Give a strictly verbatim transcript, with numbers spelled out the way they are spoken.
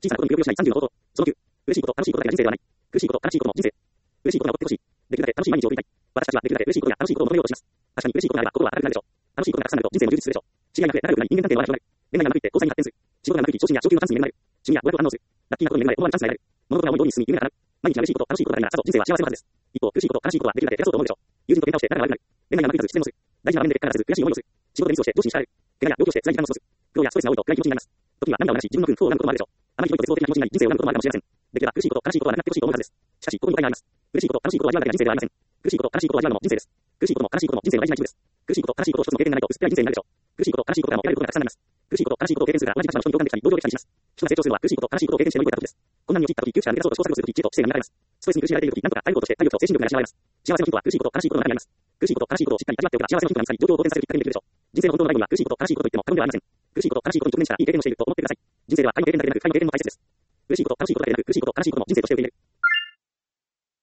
小さなことにぷよぷよしないさんじゅうの方法。そのきゅう、嬉しいこと、楽しいことだけが人生ではない。苦しいこと、悲しいことも人生。嬉しいことが起こってほしい。できるだけ楽しい毎日を送りたい。私たちはできるだけ嬉しいことや楽しいことを求めようとします。確かに嬉しいことがあれば心は明るくなるでしょう。楽しいことがたくさんあると人生も充実するでしょう。知り合いが増え、仲良くなり、人間関係の輪が広がる。恋愛がうまくいって交際に発展する。仕事がうまくいき、昇進や昇給のチャンスに恵まれる。趣味や娯楽を堪能する。ラッキーなことに恵まれ、思わぬチャンスが得られる。物事が思い通りに進み、夢が叶う。毎日が嬉しいこと、楽しいことがありなら、さぞ人生は幸せなはずです。一方、苦しいこと、悲しいことはできるだけ減らそうと思うでしょう。友人と喧嘩をして仲が悪くなる。恋愛がうまくいかず失恋をする。大事な場面で結果が出せず悔しい思いをする。仕事でミスをして上司に叱られる。怪我や病気をして辛い時間を過ごす。苦労やストレスが多いと暗い気持ちになります。時は涙を流し、自分の不運不法を恨むこともあるでしょう。あまりひどいと絶望的な気持ちになり、人生を恨むこともあるかもしれません。できれば苦しいこと、悲しいことはなくなってほしいと思うはずです。しかし、ここに答えがあります。嬉しいこと、楽しいことを味わうだけが人生ではありません。苦しいこと、悲しいことを味わうのも人生です。苦しいことも悲しいことも人生の大事な一部です。苦しいこと、悲しいことを一つの経験がないと薄っぺらい人生になるでしょう。苦しいこと、悲しいことからも得られることがたくさんあります。苦しいこと、悲しいことを経験するから同じ立場の人に共感できたり、同情できたりします。人が成長するのは苦しいこと、悲しいことを経験して乗り越えた時です。困難に陥った時、窮地から抜け出そうと試行錯誤する時、知恵と知性が磨かれます。ストレスに苦しめられている時、何とか耐えることして体力と精神力が養われます。幸せのヒントは苦しいこと、悲しいことの中にあります。苦しいこと、悲しいことをしっかり味わっておけば幸せのヒントが見つかり、状況を好転させるきっかけにできるでしょう。人生の本当の醍醐味は苦しいこと、悲しいことといっても過言ではありません。苦しいこと、悲しいことに直面したらいい経験をしていると思ってください。人生では過去の経験だけでなく、過去の経験も大切です。嬉しいこと、楽しいことだけでなく、苦しいこと、悲しいことも人生として受け入れる。